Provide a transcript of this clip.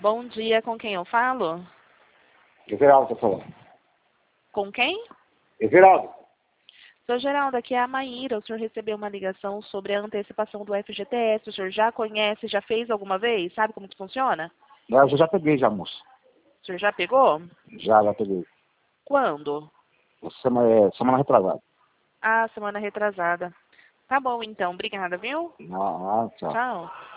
Bom dia, com quem eu falo? Everaldo tá falando. Com quem? Everaldo. Sr. Geraldo, aqui é a Maíra. O senhor recebeu uma ligação sobre a antecipação do FGTS. O senhor já conhece, já fez alguma vez? Sabe como que funciona? Eu já peguei já, moço. O senhor já pegou? Já peguei. Quando? Semana retrasada. Ah, semana retrasada. Tá bom, então. Obrigada, viu? Tchau. Tchau.